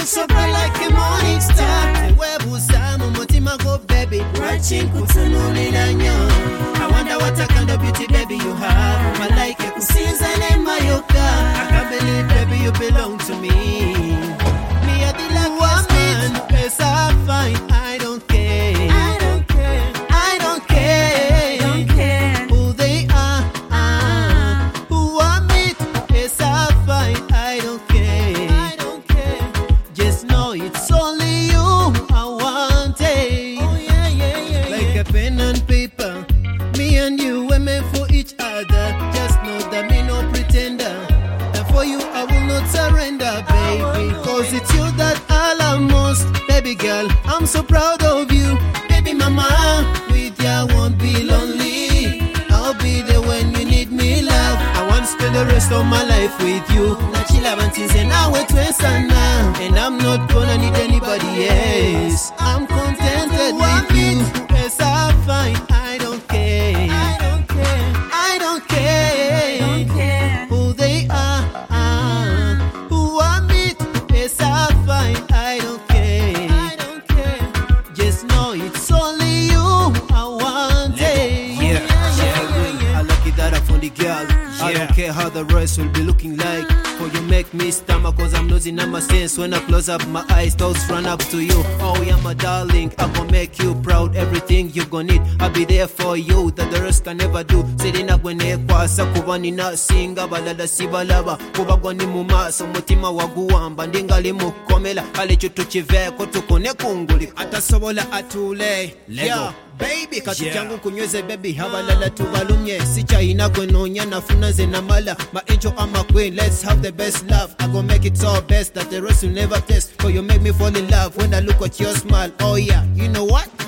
so bright like a morning star. Webu samu mutima go baby. Watching kutunuli nanyo. I wonder what a kind of beauty baby you have. Malaika kusinza nema yoka. I can't believe baby you belong to me. Me a the luckiest man. Yes I'm fine. I don't care. I don't care. I don't care. I don't care who they are. Who I meet. Yes I'm fine. I don't care. I don't care. Just know it's only you I want it. Oh yeah, yeah, yeah. Like a pen and paper. Me and you were meant for each other. Just know that me no pretender. And for you I will not surrender, baby. Cause it's you that I love most. Baby girl, I'm so proud of you. Baby mama, with you I won't be lonely. I'll be there when you need me, love. I want to spend the rest of my life with you. And I'm not gonna need anybody else. I'm contented with you. Yes, I'm fine. I don't care. I don't care. I don't care. I don't care who they are. Who I meet. Yes, I'm fine. I don't care. I don't care. Just know it's only you I want it. Yeah. I like it that I found the girl. I don't care how the rest will be looking like. For you make me stammer cause I'm losing my sense. When I close up my eyes, thoughts run up to you. Oh yeah, my darling, I gon' make you proud. Everything you gon' need, I'll be there for you. That the rest can never do. Sitting up when they kwasa kuba nina singa balala sibalaba. Kuba gwani mumasa mutima waguwamba. Ndingali mukomela kale chutu chiveko tukone kunguli. Atasobola atule Lego baby kati changu kunyweze baby habalala tubalumye. Sicha inakwenonya nafuna zenamala. My angel and my queen, let's have the best love. I gon' make it so best that the rest will never test. For you make me fall in love when I look at your smile. Oh yeah, you know what?